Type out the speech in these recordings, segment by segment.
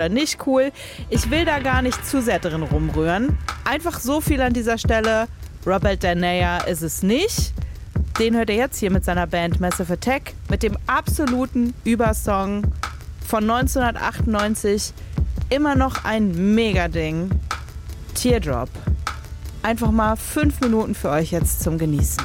nicht cool. Ich will da gar nicht zu sehr drin rumrühren. Einfach so viel an dieser Stelle. Robert Danaya ist es nicht. Den hört ihr jetzt hier mit seiner Band Massive Attack mit dem absoluten Übersong von 1998. Immer noch ein Mega-Ding. Teardrop. Einfach mal 5 Minuten für euch jetzt zum Genießen.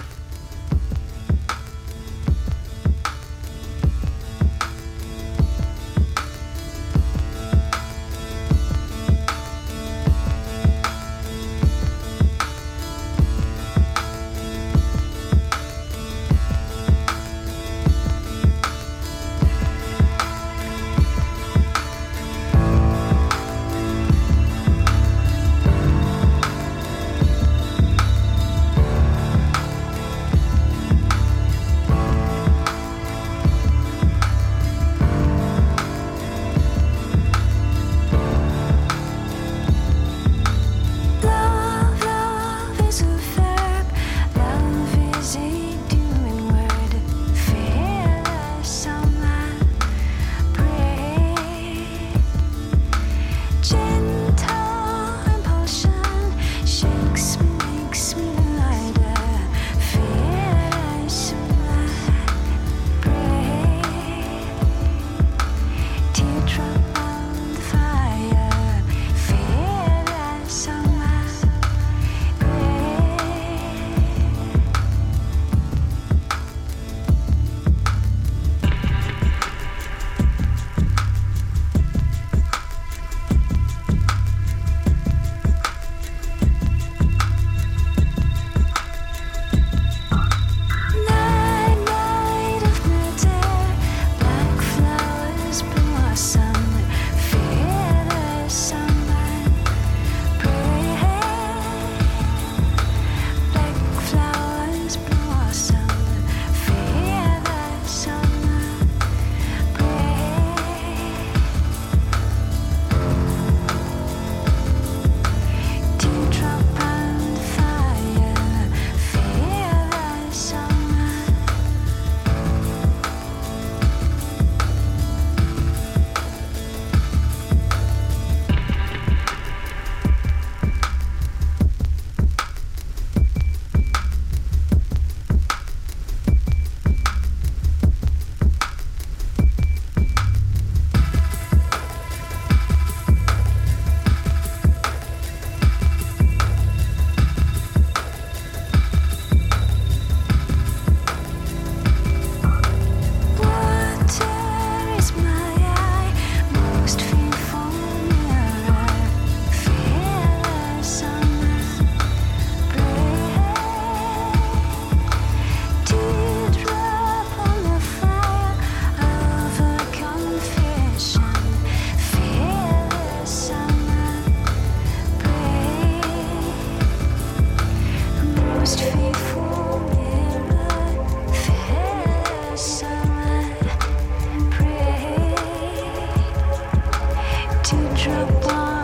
To drop on